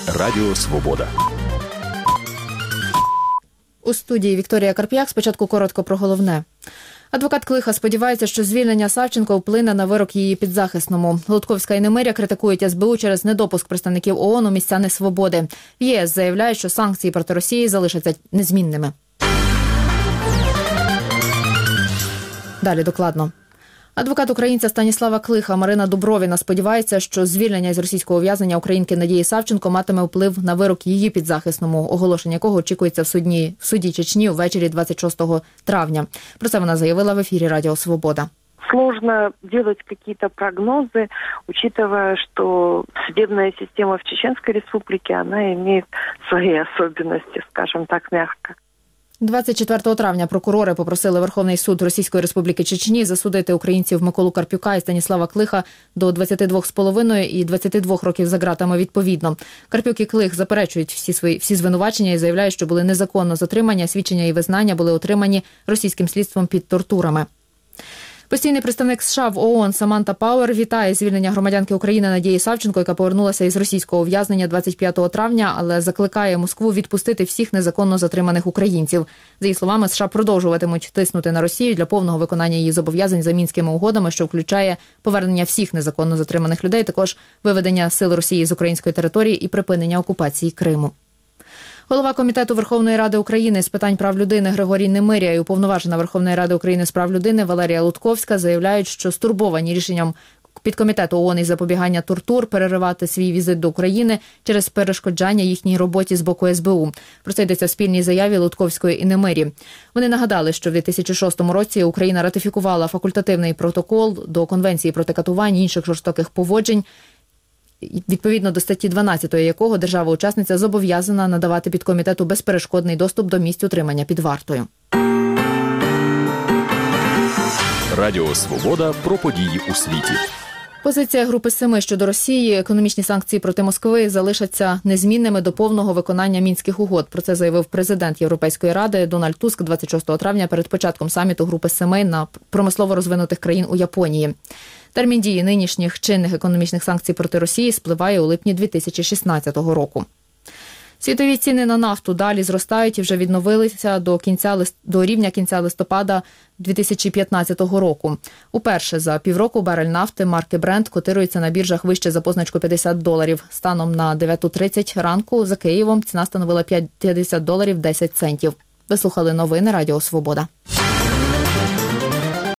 Радіо Свобода. У студії Вікторія Карп'як. Спочатку коротко про головне. Адвокат Клиха сподівається, що звільнення Савченко вплине на вирок її підзахисному. Лутковська і Немиря критикують СБУ через недопуск представників ООН у місця несвободи. ЄС заявляє, що санкції проти Росії залишаться незмінними. Далі докладно. Адвокат українця Станіслава Клиха Марина Дубровіна сподівається, що звільнення із російського ув'язнення українки Надії Савченко матиме вплив на вирок її підзахисному, оголошення якого очікується в суді Чечні ввечері 26 травня. Про це вона заявила в ефірі Радіо Свобода. Сложно делать какие-то прогнозы, учитывая, что судебная система в Чеченской Республике, она имеет свои особенности, скажем так, мягко. 24 травня прокурори попросили Верховний суд Російської Республіки Чечні засудити українців Миколу Карпюка і Станіслава Клиха до 22,5 і 22 років за ґратами відповідно. Карпюк і Клих заперечують всі звинувачення і заявляють, що були незаконно затримані, свідчення і визнання були отримані російським слідством під тортурами. Постійний представник США в ООН Саманта Пауер вітає звільнення громадянки України Надії Савченко, яка повернулася із російського ув'язнення 25 травня, але закликає Москву відпустити всіх незаконно затриманих українців. За її словами, США продовжуватимуть тиснути на Росію для повного виконання її зобов'язань за Мінськими угодами, що включає повернення всіх незаконно затриманих людей, також виведення сил Росії з української території і припинення окупації Криму. Голова Комітету Верховної Ради України з питань прав людини Григорій Немиря і уповноважена Верховної Ради України з прав людини Валерія Лутковська заявляють, що стурбовані рішенням підкомітету ООН із запобігання тортур переривати свій візит до України через перешкоджання їхній роботі з боку СБУ. Про це йдеться в спільній заяві Лутковської і Немирі. Вони нагадали, що в 2006 році Україна ратифікувала факультативний протокол до Конвенції проти катувань і інших жорстоких поводжень, відповідно до статті 12 якого держава-учасниця зобов'язана надавати підкомітету безперешкодний доступ до місць утримання під вартою. Радіо Свобода про події у світі. Позиція Групи Семи щодо Росії, економічні санкції проти Москви залишаться незмінними до повного виконання Мінських угод. Про це заявив президент Європейської ради Дональд Туск 26 травня перед початком саміту Групи Семи на промислово розвинутих країн у Японії. Термін дії нинішніх чинних економічних санкцій проти Росії спливає у липні 2016 року. Світові ціни на нафту далі зростають і вже відновилися до рівня кінця листопада 2015 року. Уперше за півроку барель нафти марки Brent котирується на біржах вище за позначку $50. Станом на 9:30 ранку за Києвом ціна становила $50.10. Ви слухали новини Радіо Свобода.